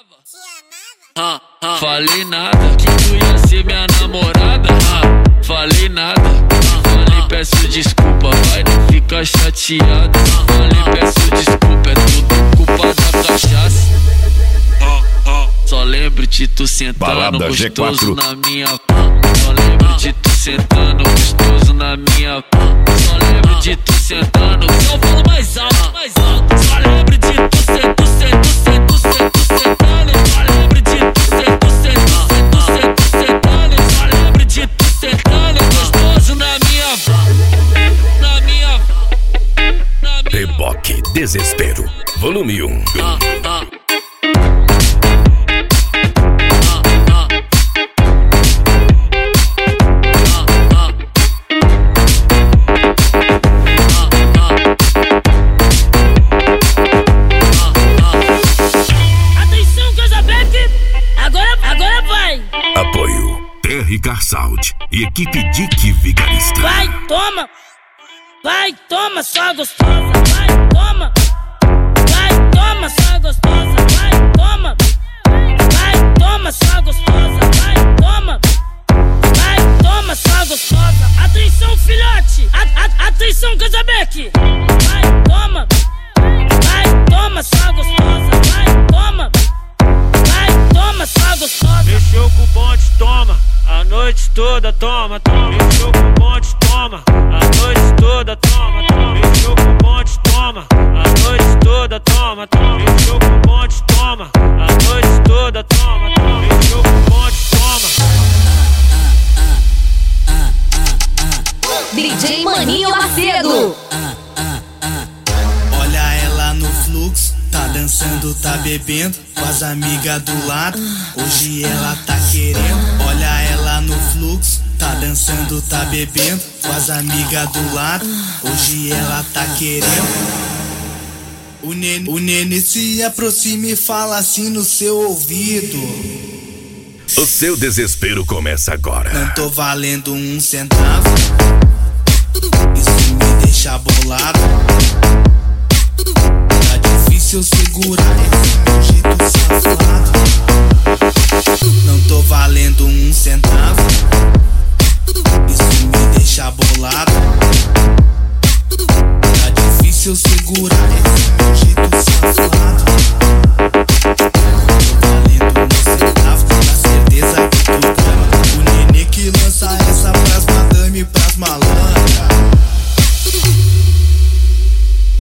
Falei nada, que tu ia ser minha namorada. Falei nada, falei peço desculpa, vai, não fica chateado. Falei peço desculpa, é tudo culpa da cachaça. Só lembro de tu sentando Balada gostoso G4. na minha. Só lembro de tu sentando gostoso na minha. Só lembro de tu sentando. Só fala mais alto, mais alto. Só lembro de tu sentando. Só lembro de tu sentando. Só lembro de tu sentando gostoso na minha. Na minha. Reboque Desespero, volume 1. Apoio TRK Sound e equipe Dick Vigarista. Vai, toma, só gostosa. Vai, toma, só gostosa. Vai, toma, só gostosa. Vai, toma, só gostosa. Atenção, filhote, atenção, Casabeck. Vai, toma, só gostosa. Vai, toma, só gostosa. Mexeu com o bonde, toma, a noite toda, toma. Mexeu com o bonde, toma, a noite toda, toma. Mexeu com o bonde, toma, a noite toda, toma. Mexeu com o bonde, toma, a noite toda, toma. Mexeu com o bonde, toma. DJ Maninho Macedo. Olha ela no fluxo, tá dançando, tá bebendo com as amigas do lado. Hoje ela tá querendo. Olha ela no fluxo, tá dançando, tá bebendo com as amigas do lado. Hoje ela tá querendo. O nenê se aproxima e fala assim no seu ouvido: O seu desespero começa agora. não tô valendo um centavo. Isso me deixa bolado. Tá difícil segurar esse meu jeito safado. Não tô valendo um centavo. Isso me deixa bolado. Tá difícil segurar esse meu jeito safado.